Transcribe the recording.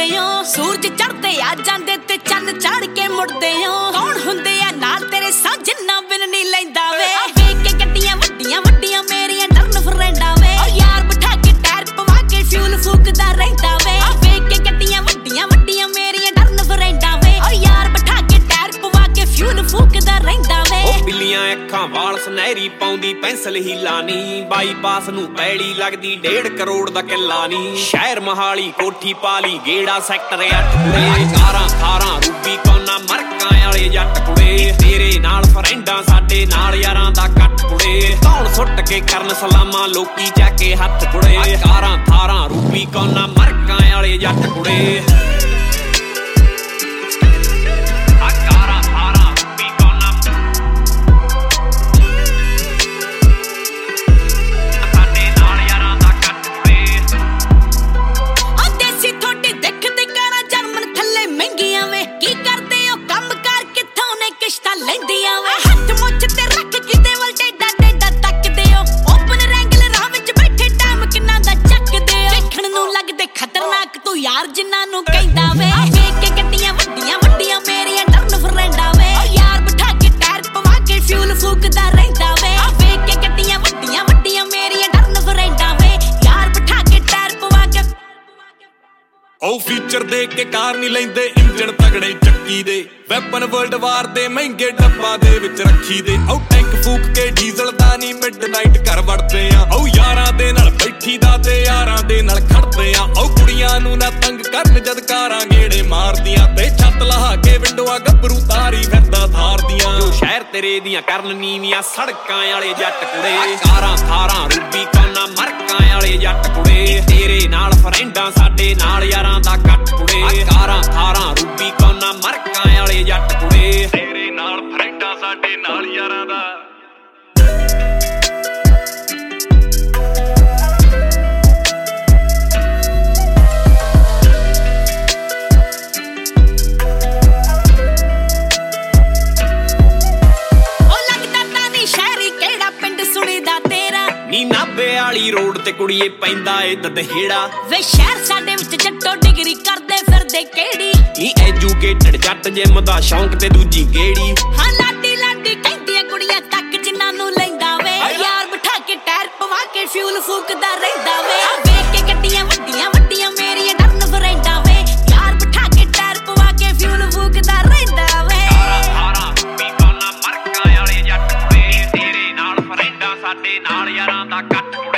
जुड़ते हो सूरज चढ़ते आ जांदे ते चन्न चढ़ के मुड़ते हो कौन हुंदे आ नाल तेरे सा जिन्ना बिन नहीं लैंदा वे वेख के गड्डियां वड्डियां वड्डियां मेरियां टर्न फ्रेंडा वे ओ यार बिठा के टायर पवा के फ्यूल फूकदा रहिंदा वे वेख के गड्डियां वड्डियां मेरियां टर्न फ्रेंडा वे ओ यार बिठा के टायर पवा के फ्यूल फूकदा रहिंदा वे ओ बिल्लियां अखां वाल सुनहरी पाउंदी पेंसिल हीला नी बाईपास नू पैड़ी लगदी 1.5 करोड़ दा किल्ला नी शहर मोहाली कोठी पाली गेड़ा सैक्टर 8 कुड़े कारां थारां रूबी कोना मरकां वाले जट कुड़े तेरे नाल फ्रेंडां साडे नाल यारां दा कट कुड़े धौण सुट के करन सलामां लोकी चाके हत्थ कुड़े कारां थारां रूबी कोना मरकां वाले जट कुड़े यार जिन्ना नू कहंदा वे वेख के गड्डियां वड्डियां मेरियां टर्न फ्रेंडा वे ओ यार बिठा के टायर पवा के फ्यूल फूकदा रहिंदा वे वेख के गड्डियां वड्डियां मेरियां टर्न फ्रेंडा वे यार बिठा के टायर पवा के ओ फीचर दे के कार नहीं लेंदे इंजन तगड़े ਚੱਕੀ ਦੇ ਵੈਪਨ ਵਰਲਡ ਵਾਰ ਦੇ ਮਹਿੰਗੇ ਡੱਬਾ ਦੇ ਵਿੱਚ ਰੱਖੀ ਦੇ ਉਹ ਟੈਂਕ ਫੂਕ ਕੇ ਡੀਜ਼ਲ ਦਾ ਨਹੀਂ ਮਿਡਨਾਈਟ ਘਰ ਵੜਦੇ ਆ ਉਹ ਯਾਰਾਂ ਦੇ ਨਾਲ ਬੈਠੀ ਦਾ ਤੇ ਯਾਰਾਂ ਦੇ ਨਾਲ ਖੜਦੇ ਆ ਉਹ ਕੁੜੀਆਂ ਨੂੰ ਨਾ ਤੰਗ ਕਰਨ ਜਦ ਕਾਰਾਂ ਗੇੜੇ ਮਾਰਦੀਆਂ ਤੇ ਛੱਤ ਲਹਾ ਕੇ ਵਿੰਡੋਆਂ ਗੱਭਰੂ ਤਾਰੀ ਫਿਰਦਾ ਥਾਰਦੀਆਂ ਜੋ ਸ਼ਹਿਰ ਤੇਰੇ ਦੀਆਂ ਕਰਨ ਨੀਵੀਆਂ ਸੜਕਾਂ ਵਾਲੇ ਜੱਟ ਕੁੜੇ ਕਾਰਾਂ ਥਾਰਾਂ ਰੂਬੀ ਕੋਨਾ ਮਰਕਾਂ ਵਾਲੇ ਜੱਟ ਕੁੜੇ ਤੇਰੇ ਨਾਲ ਫਰੈਂਡਾਂ ਸਾਡੇ ਨਾਲ ਯਾਰਾਂ ਦਾ ਕੱਟ ਕੁੜੇ ਕਾਰਾਂ ਥਾਰਾਂ ਰੂਬੀ ਕੋਨਾ ਮਰਕਾਂ ਵਾਲੇ ਜੱਟ ਕੁੜੇ ਤੇਰੇ ਨਾਲ ਫਰੈਂਡਾਂ ਸਾਡੇ ਨਾਲ ਯਾਰਾਂ ਦਾ ਨੀ ਨਾਭੇ ਵਾਲੀ ਰੋਡ ਤੇ ਕੁੜੀਏ ਪੈਂਦਾ ਏ ਦਦਹੇੜਾ ਵੇ ਸ਼ਹਿਰ ਸਾਡੇ ਵਿੱਚ ਜੱਟੋ ਡਿਗਰੀ ਕਰਦੇ ਫਿਰਦੇ ਕਿਹੜੀ ਨੀ ਐਜੂਕੇਟਡ ਜੱਟ ਜਿਮ ਦਾ ਸ਼ੌਂਕ ਤੇ ਦੂਜੀ ਗੇੜੀ ਹਾਂ ਲਾਡੀ ਲਾਡੀ ਕਹਿੰਦੀਆਂ ਕੁੜੀਆਂ ਤੱਕ ਜਿੰਨਾਂ ਨੂੰ ਲੈਂਦਾ ਵੇ ਯਾਰ ਬਿਠਾ ਕੇ ਟਾਇਰ ਪਵਾ ਕੇ ਫਿਊਲ ਫੂਕਦਾ ਰਹਿੰਦਾ ਵੇ ਵੇਖ ਕੇ ਗੱਡੀਆਂ ਵੱਡੀਆਂ ਮੇਰੀਆਂ ਟਰਨ ਫਰੈਂਡਾ ਵੇ ਯਾਰ ਬਿਠਾ ਕੇ ਟਾਇਰ ਪਵਾ ਕੇ ਫਿਊਲ ਫੂਕਦਾ ਰਹਿੰਦਾ ਵੇ ਸਾਰਾ ਵੀ ਕੋਨਾ ਮਰਕਾਂ ਵਾਲੇ ਜੱਟ ਕੁੜੇ ਤੇਰੇ ਨਾਲ ਫਰੈਂਡਾਂ ਸਾਡੇ ਨਾਲ ਯਾਰਾਂ ਦਾ ਕੱਟ